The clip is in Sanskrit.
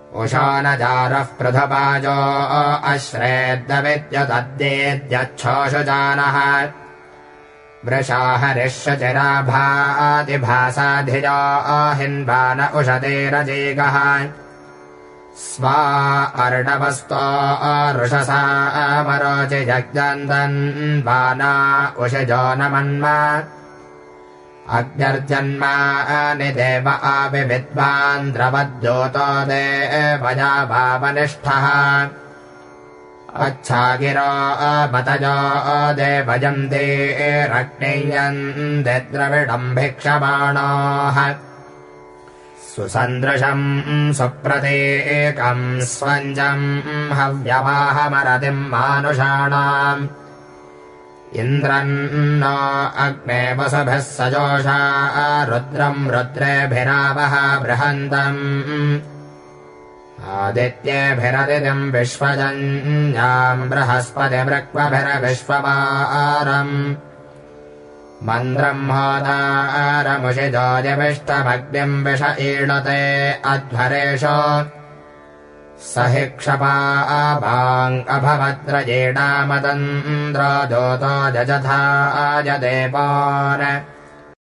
उशोनजारः पृथुपाजो अश्रेद्दविद्युतद्येद्यच्छोषुजानः वृषाहरिष्यचिराभातिभासाधिजो हिन्वान उषतेरजेगः स्वा अर्णवस्तो रुषसा मरोचि जग्जन्दन्वाना उषजो न मन्मा अग्न्यर्जन्मानि देव आविविद्वान् द्रवद्योतो देवया भावनिष्ठः अच्छागिरो बतजो देवयन्ते रक्ष्णीयन्ते द्रविडम् भिक्षमाणोः सुसन्दृशम् सुप्रतीकम् स्वञ्जम् हव्यवाहमरतिम् मानुषाणाम् इन्द्रन्नो अग्ने वसुभिः सजोषा रुद्रम् रुद्रेभिरावह बृहन्तम् आदित्येभिरदितिम् विश्वजन्याम् बृहस्पतिवृक्मभिरविश्ववारम् मन्द्रम् होतारमुषिजोजविष्टमग्निम् विष ईणते अध्वरेषु स हि क्षपाभाङ्गभद्रजेणामदन्द्रो दोतो जजथा जदेवान्